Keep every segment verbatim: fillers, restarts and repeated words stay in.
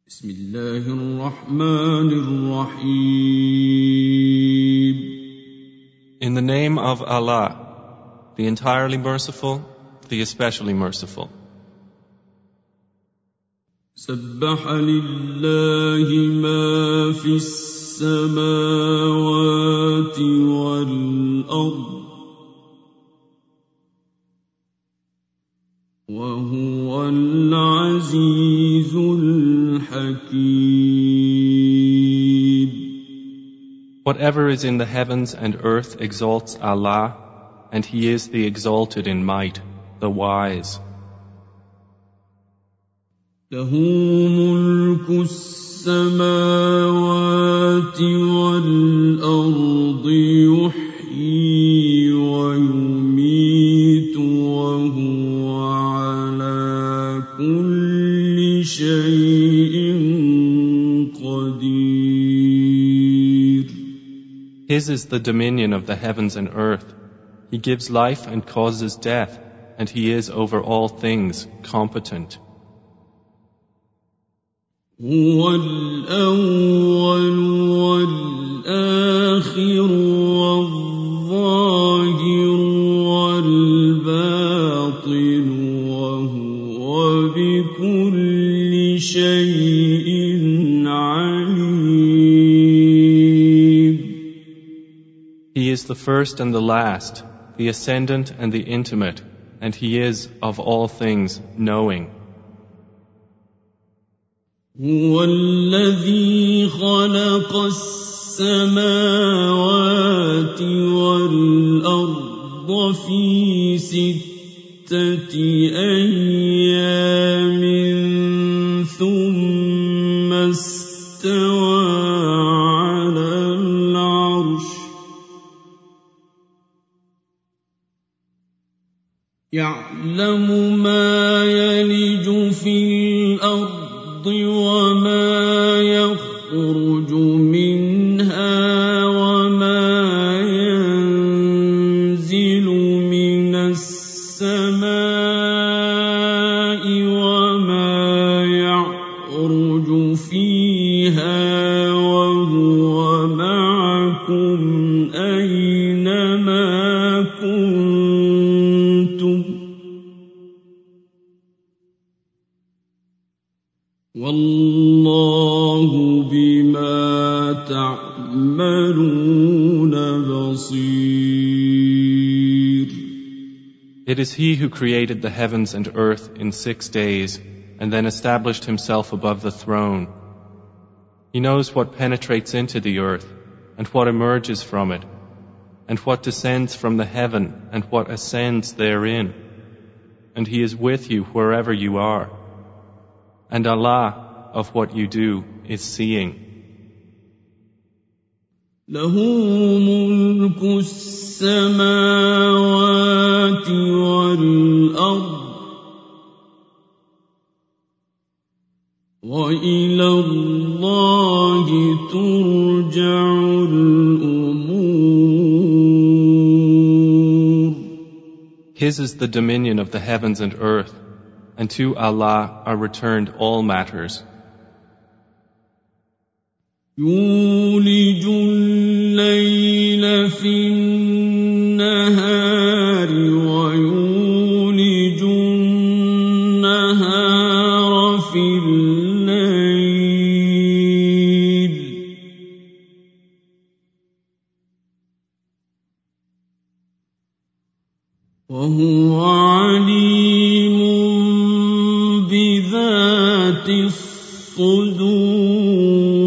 بسم الله الرحمن الرحيم. In the name of Allah, the entirely merciful, the especially merciful. سبح لله ما في السماوات والأرض وهو العزيز الحكيم. Whatever is in the heavens and earth exalts Allah, and He is the exalted in might, the wise. له ملك السماوات والأرض يحيي ويميت وهو على كل شيء قدير. His is the dominion of the heavens and earth. He gives life and causes death, and He is over all things competent. هو الأول والآخر والظاهر والباطن وهو بكل شيء عليم. He is the first and the last, the ascendant and the intimate, and He is of all things knowing. هو الذي خلق السماوات والأرض في ستة أيام ثم استوى على العرش يعلم ما يلج في الأرض وما يخرج منها وما ينزل من السماء وما يعرج فيها وهو معكم أينما كنتم والله بما تعملون بصير. It is He who created the heavens and earth in six days and then established Himself above the throne. He knows what penetrates into the earth and what emerges from it, and what descends from the heaven and what ascends therein. And He is with you wherever you are. And Allah of what you do is seeing. له ملك السماوات والأرض وإلى الله ترجع الأمور. His is the dominion of the heavens and earth, and to Allah are returned all matters. يولج الليل في النهار ويولج النهار في الليل وهو عليم بذات الصدور.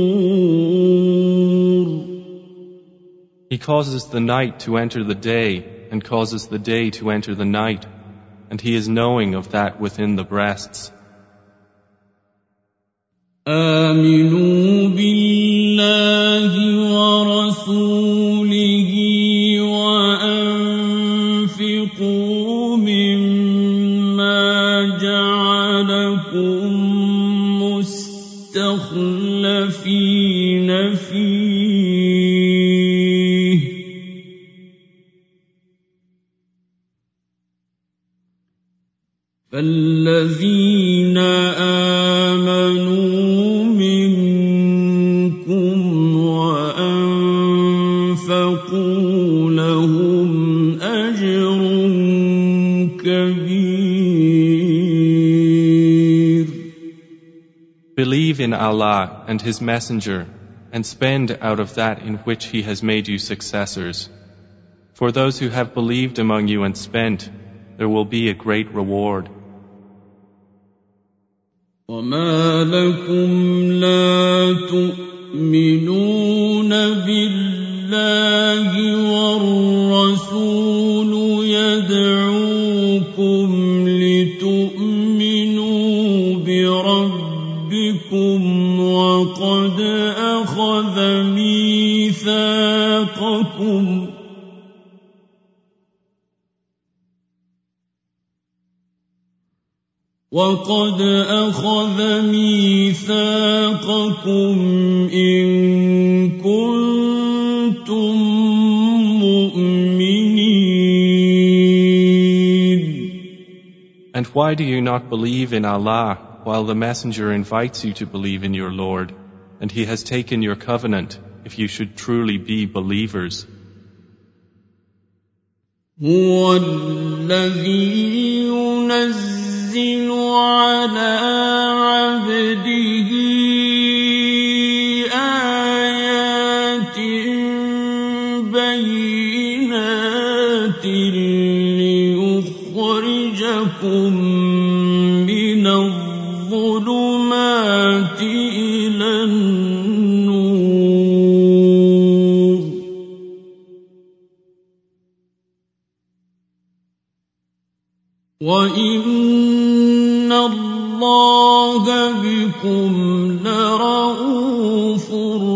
He causes the night to enter the day and causes the day to enter the night, and He is knowing of that within the breasts. آمنوا بالله ورسوله وأنفقوا مما جعلكم مستخلفين فيه فالذين آمنوا Believe in Allah and His Messenger, and spend out of that in which He has made you successors. For those who have believed among you and spent, there will be a great reward. وما لكم لا تؤمنون بالله والرسول يدعوكم لتؤمنوا بربكم وقد أخذ ميثاقكم وقد أخذ ميثاقكم إن كنتم مؤمنين. And why do you not believe in Allah while the Messenger invites you to believe in your Lord, and He has taken your covenant if you should truly be believers? هو الذي ينزل على عبده آيات بينات ليخرجكم من الظلمات إلى النور وإن الله بكم لرءوف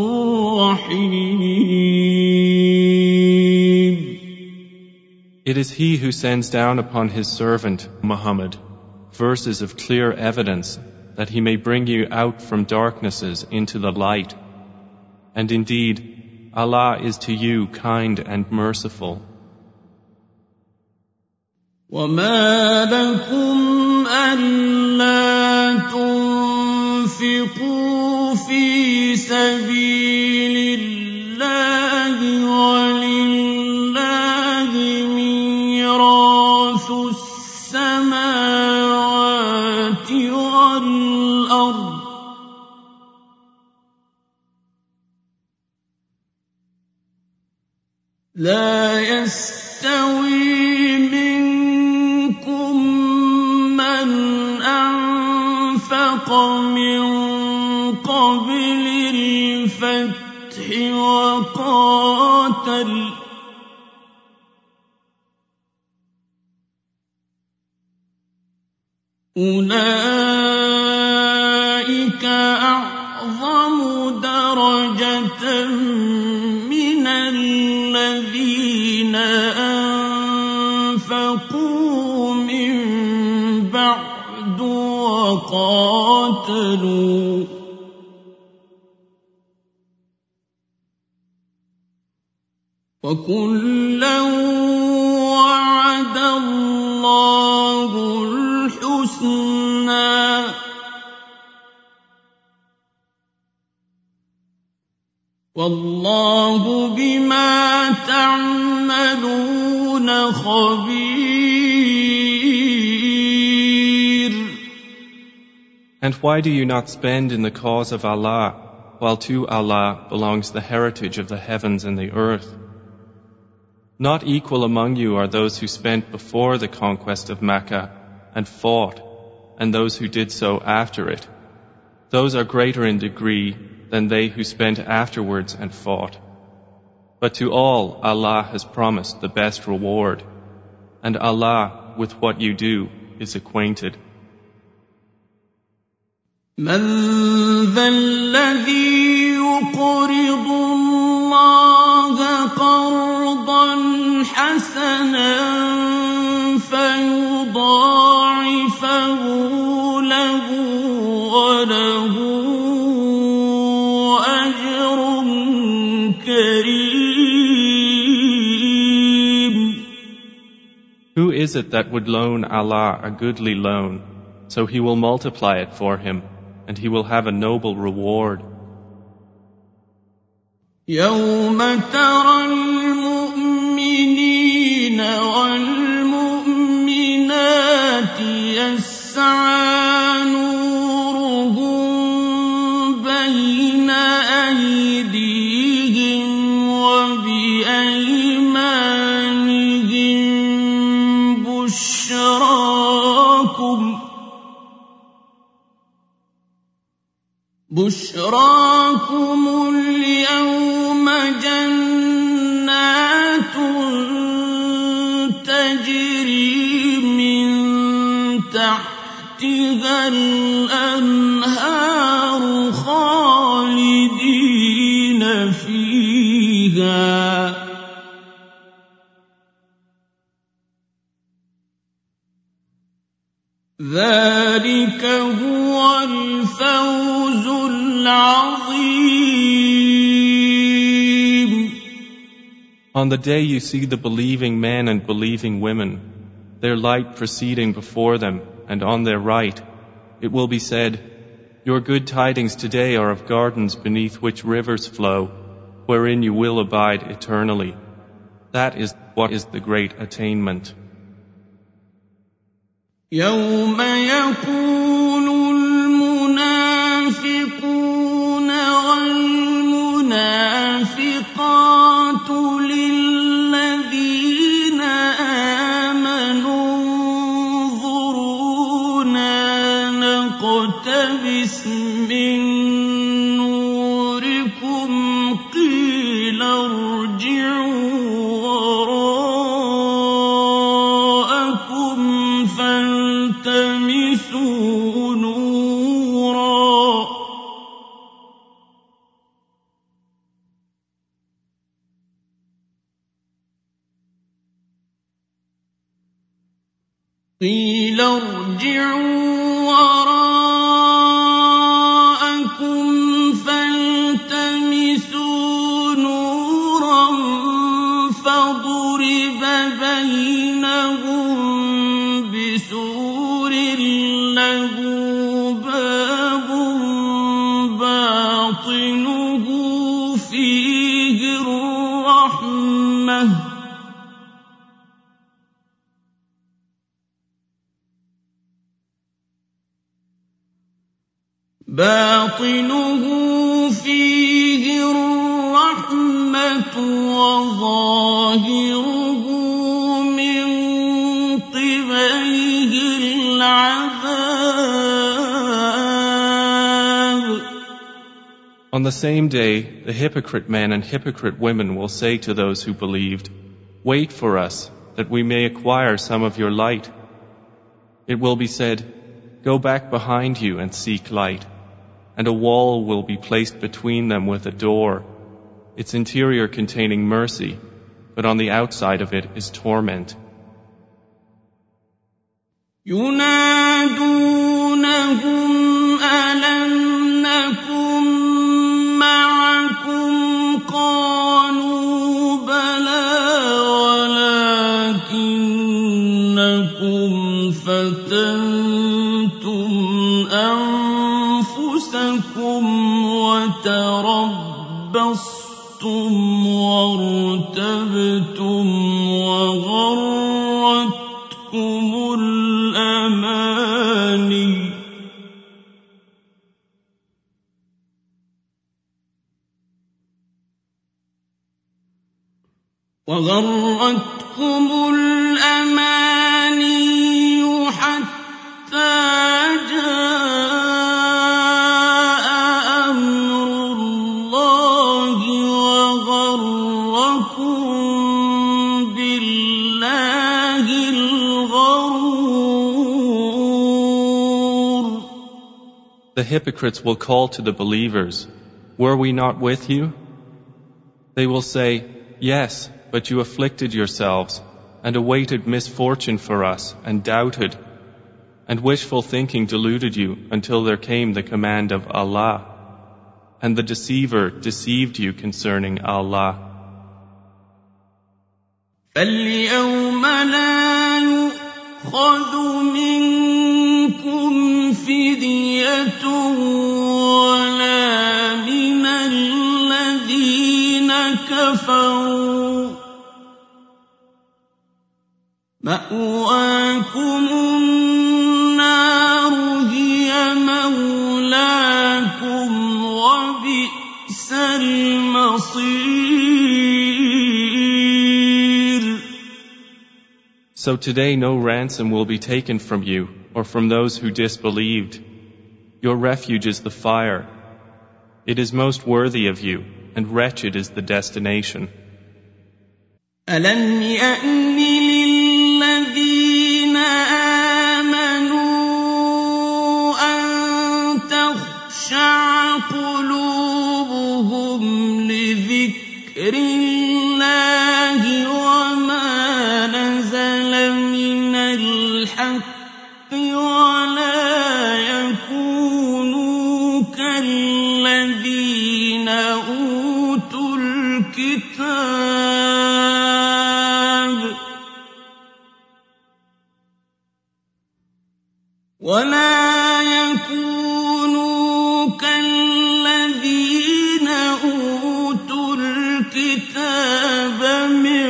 رحيم. It is He who sends down upon His servant, Muhammad, verses of clear evidence that He may bring you out from darknesses into the light. And indeed, Allah is to you kind and merciful. وما لكم ألا تنفقوا في سبيل الله ولله ميراث السماوات والأرض لا يستوي منكم من أنفق من قبل الفتح وقاتل أولئك أعظم درجة من الذين أنفقوا من بعد وقاتلوا وكلا وعد الله الحسنى والله بما تعملون خبير. And why do you not spend in the cause of Allah, while to Allah belongs the heritage of the heavens and the earth? Not equal among you are those who spent before the conquest of Mecca and fought, and those who did so after it. Those are greater in degree than they who spent afterwards and fought. But to all Allah has promised the best reward, and Allah with what you do is acquainted. من ذا الذي يقرض الله قرضا حسنا فيضاعفه له وله أجر كريم. Who is it that would loan Allah a goodly loan, so He will multiply it for him, and he will have a noble reward? يوم ترى المؤمنين والمؤمنات يسعى نورهم بشراكم اليوم جنات تجري من تحتها الأنهار خالدين فيها ذلك هو الفوز العظيم. On the day you see the believing men and believing women, their light proceeding before them and on their right, it will be said, your good tidings today are of gardens beneath which rivers flow, wherein you will abide eternally. That is what is the great attainment. يوم يقول المنافقون والمنافقات للذين آمنوا انظرونا نقتبس من نوركم قيل ارجعوا فالتمسوا نورا قيل ارجعوا وراءكم فالتمسوا نورا فضرب بينهم بسور له باب باطنه فيه الرحمة باطنه فيه الرحمة وظاهره من قبله العذاب. On the same day, the hypocrite men and hypocrite women will say to those who believed, wait for us, that we may acquire some of your light. It will be said, go back behind you and seek light, and a wall will be placed between them with a door, its interior containing mercy, but on the outside of it is torment. ينادونهم ألم نكن معكم قالوا بلى ولكنكم فتنتم أنفسكم وتربصتم وارتبتم وغرتكم الأماني وغرتكم الأماني حتى جاء أمر الله وغركم بالله الغرور. The hypocrites will call to the believers, were we not with you? They will say, yes, but you afflicted yourselves and awaited misfortune for us and doubted, and wishful thinking deluded you until there came the command of Allah, and the deceiver deceived you concerning Allah. فاليوم لا يؤخذ منكم فدية ولا من الذين كفروا مأواكم النار هي مولاكم وبئس المصير. So today no ransom will be taken from you or from those who disbelieved. Your refuge is the fire, It is most worthy of you, and wretched is the destination. أَلَمْ يَأْنِ لِلَّذِينَ آمَنُوا أَن تَخْشَعَ قُلُوبُهُمْ لِذِكْرِ اللَّهِ وَمَا نَزَلَ مِنَ الْحَقِّ وَلَا يَكُونُوا كَالَّذِينَ أُوتُوا الْكِتَابَ وَلَا يَكُونُوا كَالَّذِينَ أُوتُوا الْكِتَابَ مِن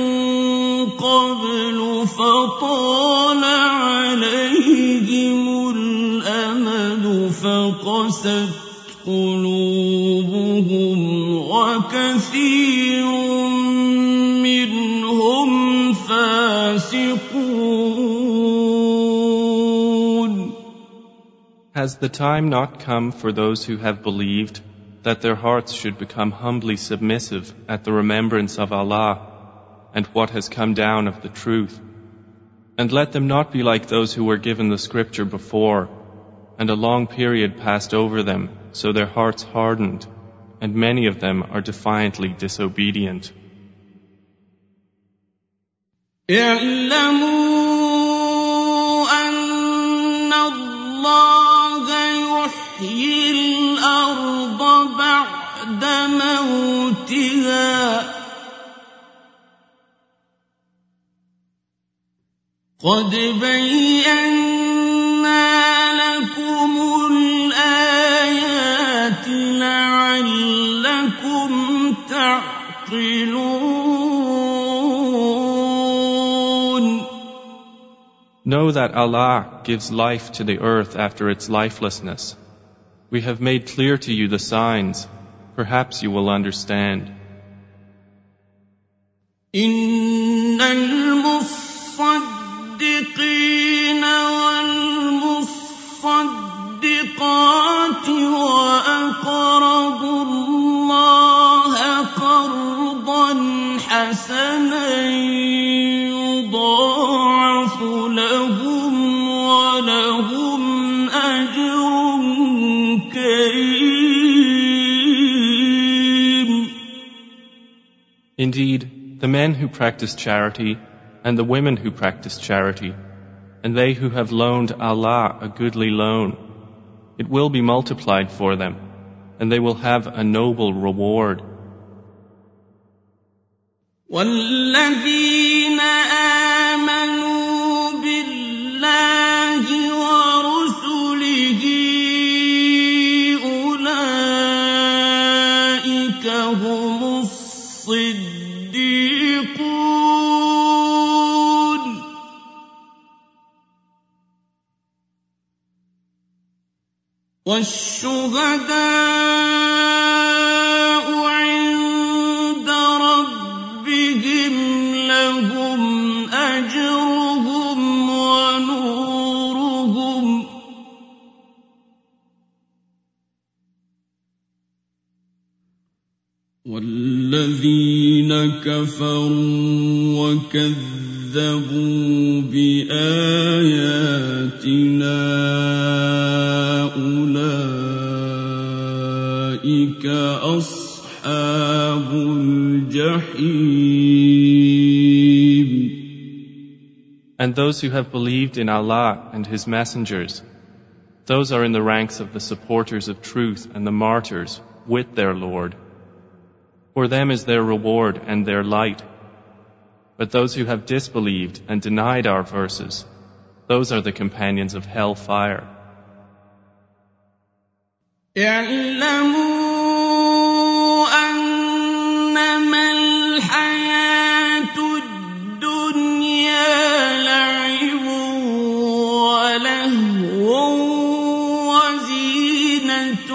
قَبْلُ فَطَالَ عَلَيْهِمُ الْأَمَدُ فَقَسَتْ قُلُوبُهُمْ وَكَثِيرٌ مِّنْهُمْ فَاسِقُونَ. Has the time not come for those who have believed that their hearts should become humbly submissive at the remembrance of Allah and what has come down of the truth? And let them not be like those who were given the scripture before, and a long period passed over them, so their hearts hardened, and many of them are defiantly disobedient. اعلموا أن الله يحيي الأرض بعد موتها قد بينا لكم الآيات لعلكم تعقلون. Know that Allah gives life to the earth after its lifelessness. We have made clear to you the signs. Perhaps you will understand. إن المصدقين والمصدقات وأقرضوا الله قرضا حسنا يضاعف لهم ولهم أجر كريم. Indeed, the men who practice charity and the women who practice charity, and they who have loaned Allah a goodly loan, it will be multiplied for them, and they will have a noble reward. وَالَّذِينَ آمَنُوا بِاللَّهِ وَرُسُلِهِ أُولَئِكَ هُمُ الصِّدِّيقُونَ وَالشُّهَدَاءُ عِندَ رَبِّهِمْ لَهُمْ أَجْرُهُمْ وَنُورُهُمْ وَالَّذِينَ كَفَرُوا وَكَذَّبُوا بِآيَاتِنَا أُولَئِكَ أَصْحَابُ الْجَحِيمِ. And those who have believed in Allah and His messengers, those are in the ranks of the supporters of truth and the martyrs with their Lord. For them is their reward and their light. But those who have disbelieved and denied our verses, those are the companions of hell fire. اعلموا أنما الحياة الدنيا لعب ولهو وزينة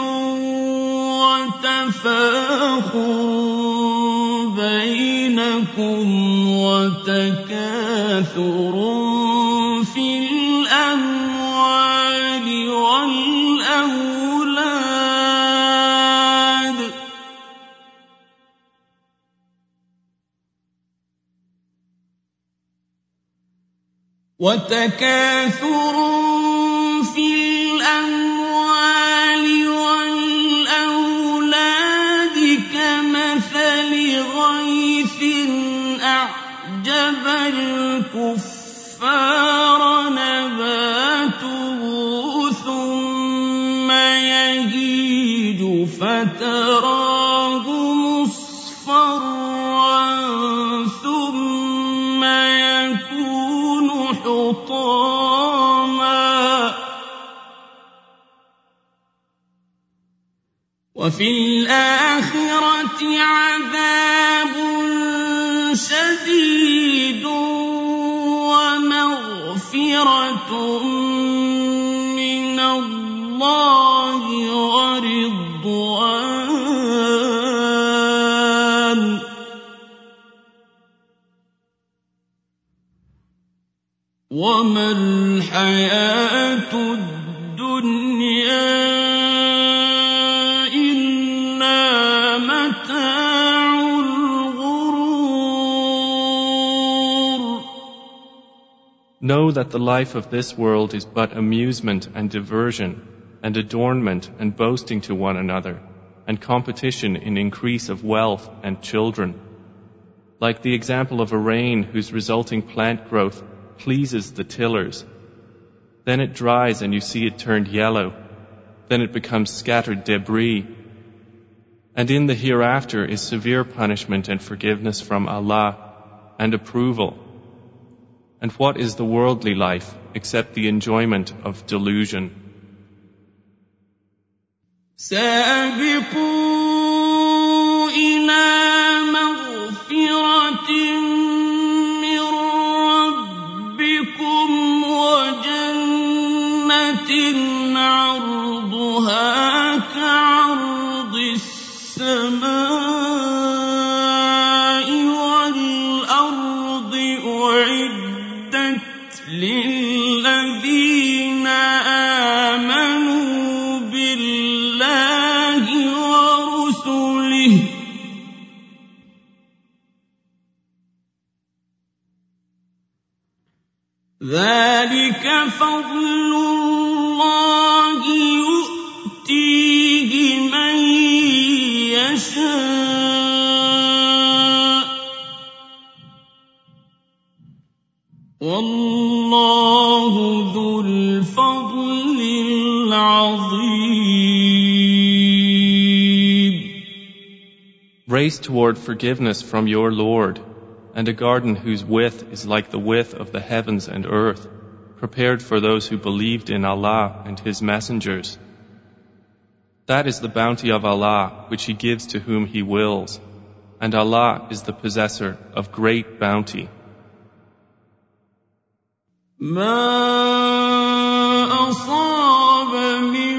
وتفاخر بينكم وتكاثر في الأموال والأولاد وتكاثر في الأموال والأولاد كمثل غيث أعجب الكفار نباته ثم يهيج فتراه مصفرا ثم يكون حطاما وفي الآخرة عذاب شديد ومغفرة من الله ورضوان وما الحياة الدنيا إلا متاع الغرور. Know that the life of this world is but amusement and diversion, and adornment and boasting to one another, and competition in increase of wealth and children. Like the example of a rain whose resulting plant growth pleases the tillers. Then it dries and you see it turned yellow. Then it becomes scattered debris. And in the hereafter is severe punishment and forgiveness from Allah, and approval. And what is the worldly life except the enjoyment of delusion? سابقوا إلى مغفرة من ربكم وجنة عرضها كعرض السماء والأرض أعدت للذين آمنوا بالله ورسله ذلك فضل الله يؤتيه من يشاء والله ذو الفضل العظيم. Race toward forgiveness from your Lord, and a garden whose width is like the width of the heavens and earth, prepared for those who believed in Allah and His messengers. That is the bounty of Allah, which He gives to whom He wills, and Allah is the possessor of great bounty. ما أصاب من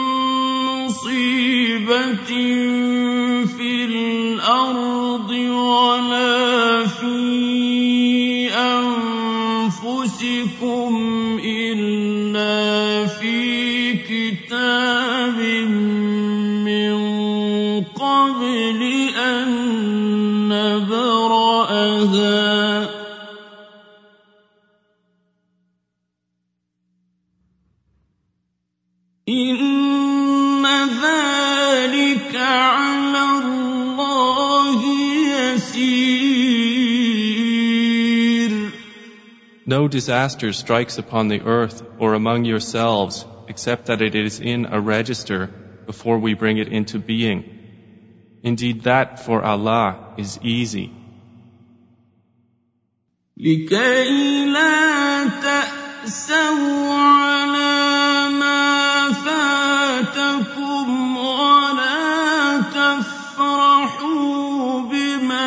مصيبة في الأرض ولا في أنفسكم إلا في كتاب من قبل أن نبرأها إن ذلك على الله يسير. No disaster strikes upon the earth or among yourselves except that it is in a register before we bring it into being. Indeed, that for Allah is easy. لكي لا تأسوا على ما فاتكم ولا تفرحوا بما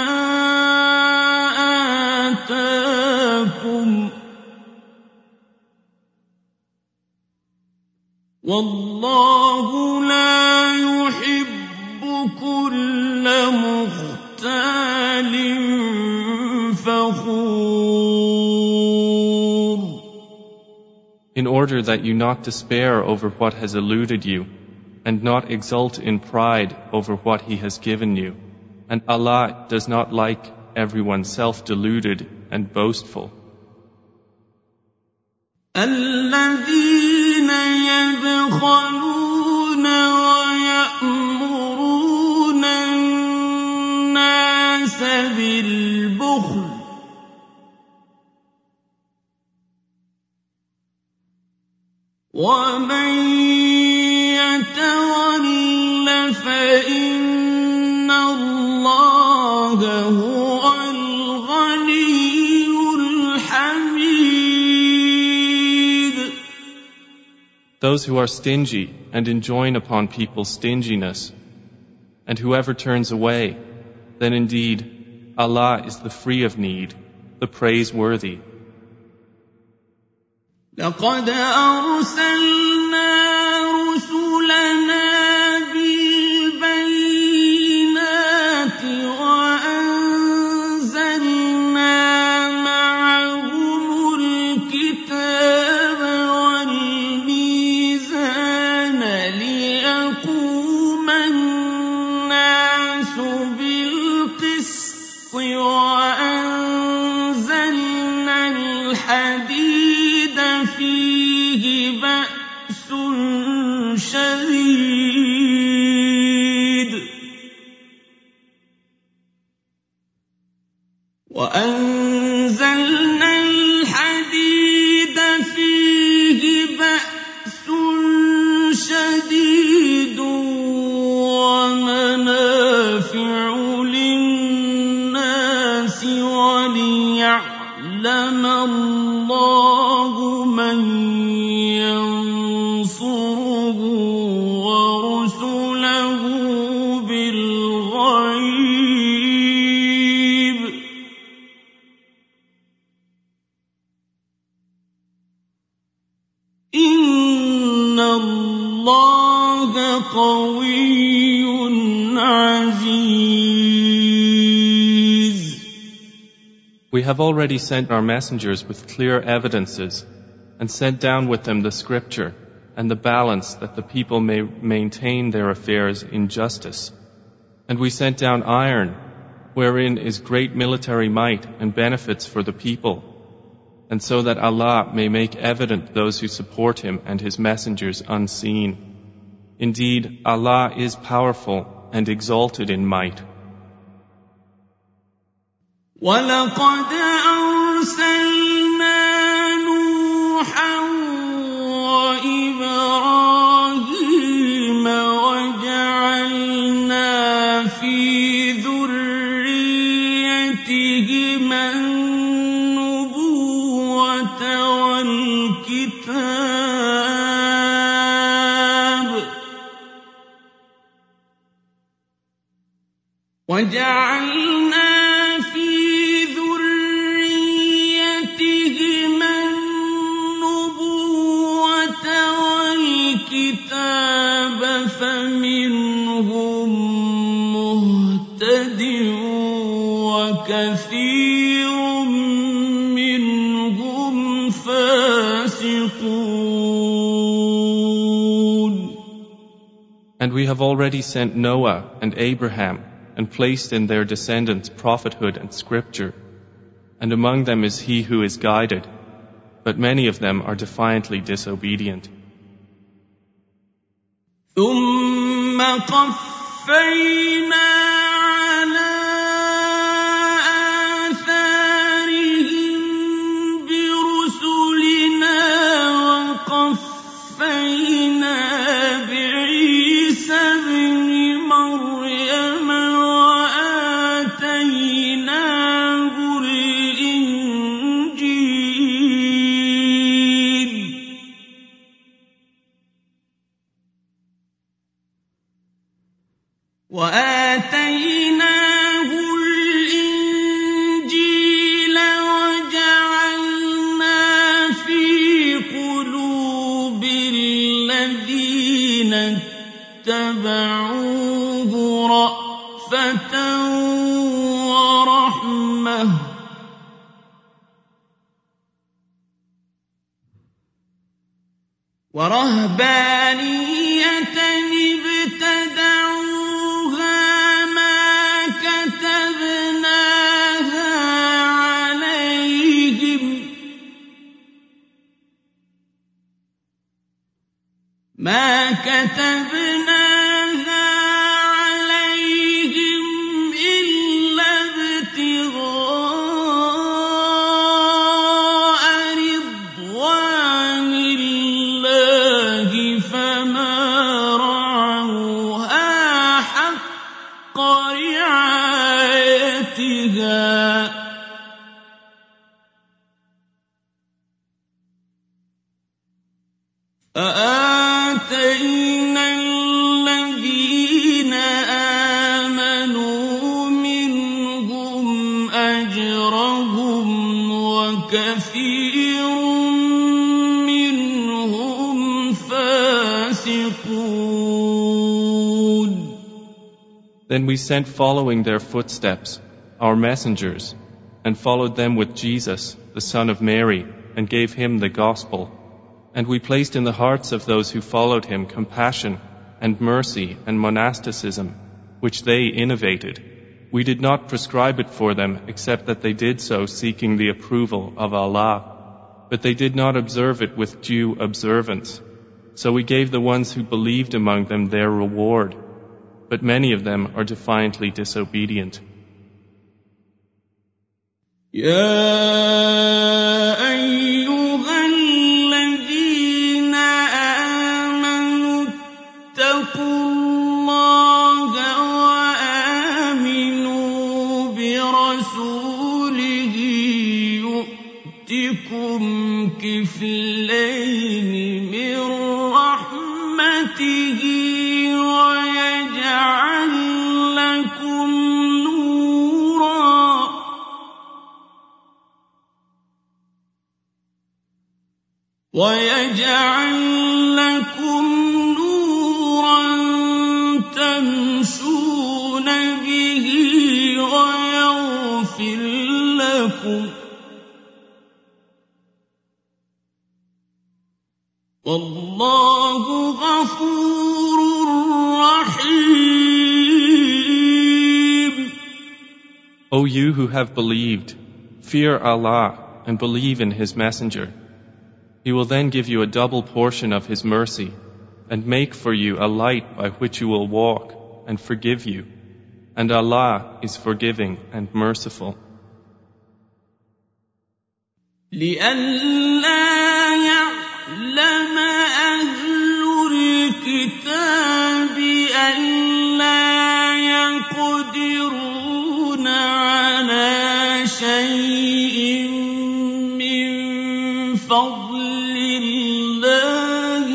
آتاكم والله لا يحب كل مختال فخور. In order that you not despair over what has eluded you, and not exult in pride over what He has given you. And Allah does not like everyone self-deluded and boastful. الذين يبخلون ويأمرون الناس بالبخل ومن يتول فإن الله هو الغني الحميد. Those who are stingy and enjoin upon people stinginess, and whoever turns away, then indeed Allah is the free of need, the praiseworthy. لقد أرسلنا رسلنا بالبينات وأنزلنا معهم الكتاب والميزان ليقوم الناس بالقسط وأنزلنا الحديد فيه بأس شديد وأنزلنا الحديد فيه بأس شديد ومنافع للناس وليعلم الله من ينصره ورسله بالغيب إن الله قوي عزيز. We have already sent our messengers with clear evidences and sent down with them the scripture and the balance that the people may maintain their affairs in justice. And we sent down iron, wherein is great military might and benefits for the people, and so that Allah may make evident those who support Him and His messengers unseen. Indeed, Allah is powerful and exalted in might. وَلَقَدْ أَرْسَلْنَا نُوحًا وَإِبْرَاهِيمَ وَجَعَلْنَا فِي ذُرِّيَّتِهِمَا النُّبُوَّةَ وَالْكِتَابَ وَجَعَلْنَا الكتاب فمنهم مهتد وكثير منهم فاسقون. And we have already sent Noah and Abraham and placed in their descendants prophethood and scripture, and among them is he who is guided, but many of them are defiantly disobedient. ثم قفينا على آثارهم برسلنا وقفينا بعيسى ابن مريم وآتيناه الإنجيل وآتيناه الإنجيل وجعلنا في قلوب الذين اتبعوه رأفة ورحمة ورهبانية ابتدعوها ما كتبناها عليهم كتبناها عليهم إلا ابتغاء رضوان الله فما رعوها حق رعايتها فآتينا الذين آمنوا منهم أجرهم وكثير منهم فاسقون. Then we sent following their footsteps our messengers and followed them with Jesus, the son of Mary, and gave him the gospel. And we placed in the hearts of those who followed him compassion and mercy and monasticism, which they innovated. We did not prescribe it for them except that they did so seeking the approval of Allah. But they did not observe it with due observance. So we gave the ones who believed among them their reward. But many of them are defiantly disobedient. يا أيها الذين آمنوا اتقوا الله وآمنوا برسوله يؤتكم كفلين من رحمته ويجعل لكم نورا ويجعل لكم نورا تمشون به ويغفر لكم والله غفور رحيم. O you who have believed, fear Allah and believe in His Messenger. He will then give you a double portion of His mercy and make for you a light by which you will walk and forgive you. And Allah is forgiving and merciful. لئلا يعلم أهل الكتاب ألا يقدرون على شيء من فضل الله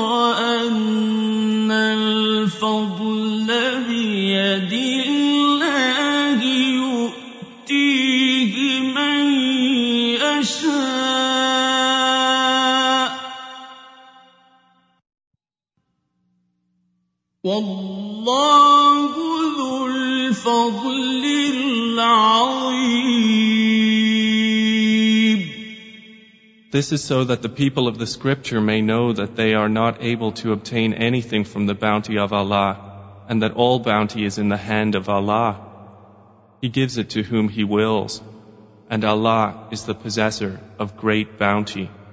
وأن الفضل بيد الله يؤتيه من يشاء والله ذو الفضل العظيم. This is so that the people of the scripture may know that they are not able to obtain anything from the bounty of Allah, and that all bounty is in the hand of Allah. He gives it to whom He wills, and Allah is the possessor of great bounty.